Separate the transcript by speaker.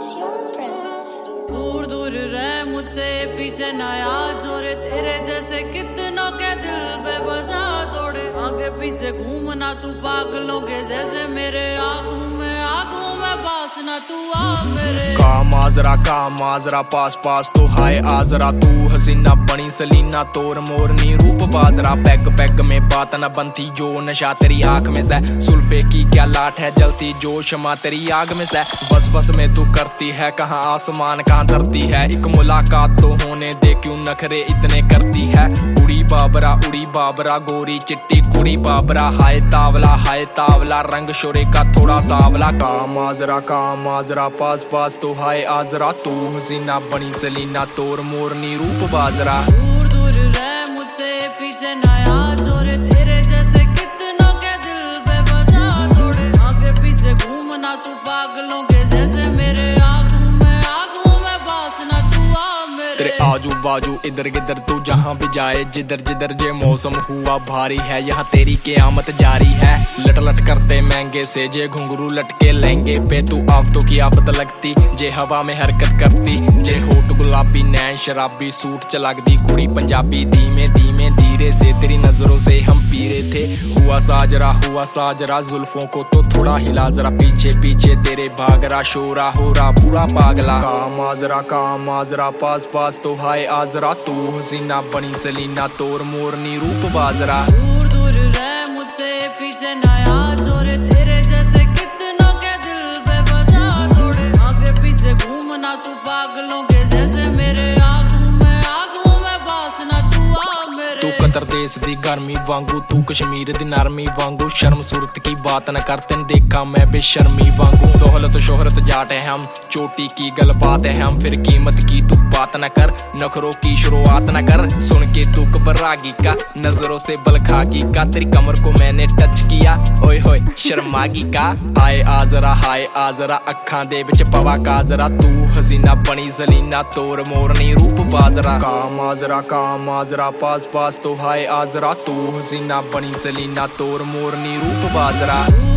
Speaker 1: It's your prince.
Speaker 2: दूर दूर रह मुझसे पीछे नया जोरे तेरे जैसे कितनों के दिल पे बजा तोड़े आगे पीछे घूमना तू पागलों के जैसे मेरे आगू में पास ना तू आ मेरे
Speaker 3: का माजरा पास पास तो हाय आजरा तू हसीना बनी सलीना तोर मोरनी रूप बाजरा पैग पैग में बात न बनती जो नशा तेरी आंख में से सुल्फे की क्या लाट है जलती जो शमा तेरी आग में से बस बस में तू करती है कहाँ आसमान कहाँ धरती है एक मुलाकात तो होने दे क्यों नखरे इतने करती है उड़ी बाबरा गोरी चिट्टी कुड़ी बाबरा हाय तावला रंग शोरे का थोड़ा सावला का माजरा पास पास तो हाय आजरा तू हसीना बनी सलीना तोर मोरनी रूप बाजरा
Speaker 2: दूर दूर रह मुझसे पीछे नया जोरे तेरे जैसे कितनों के दिल पे बजा तोड़े आगे पीछे घूमना तू पागलों के जैसे मेरे आगू में पास ना तू आ मेरे
Speaker 3: तेरे आजू बाजू इधर गिधर तू जहाँ भी जाए जिधर जिधर जे मौसम हुआ भारी है यहाँ तेरी क़यामत जारी है लट लट करते महंगे से जे घुंघरू लटके लहंगे पे तू आफतों की आफत लगती जे हवा में हरकत करती जे होठ गुलाबी नैन शराबी सूट चलागदी कुड़ी पंजाबी धीमे धीमे धीरे से तेरी नजरों से हम पीरे थे हुआ साजरा जुल्फों को तो थोड़ा हिला जरा पीछे पीछे तेरे भागरा शोरा हो रहा पूरा पागला का माजरा पास पास तो हाय आजरा तू हसीना बनी सलीना तोर मोरनी रूप बाजरा
Speaker 2: दूर दूर रह मुझसे पीछे नया जोरे तेरे जैसे कितनों के दिल पे बजा तोड़े आगे पीछे घूमना तू पागलों के जैसे मेरे आगू में पास ना तू आ मेरे
Speaker 3: तू कतर देश दी गर्मी वांगू तू कश्मीर दी नरमी वांगू शर्म सूरत की बात न करते देखा मैं बेशर्मी वांगू दौलत शोहरत जाट है हम चोटी की गल बात है हम फिर कीमत की तू बात न कर नखरों की शुरुआत न कर सुन के तू घबरागी का नजरों से बलखागी का तेरी कमर को मैंने टच किया ओए होए शर्मागी का हाय आजरा अखां दे विच पवा काजरा तू हसीना बनी सलीना तोर मोरनी रूप बाजरा का माजरा पास पास तो हाय आजरा तू हसीना बनी सलीना तोर मोरनी रूप बाजरा।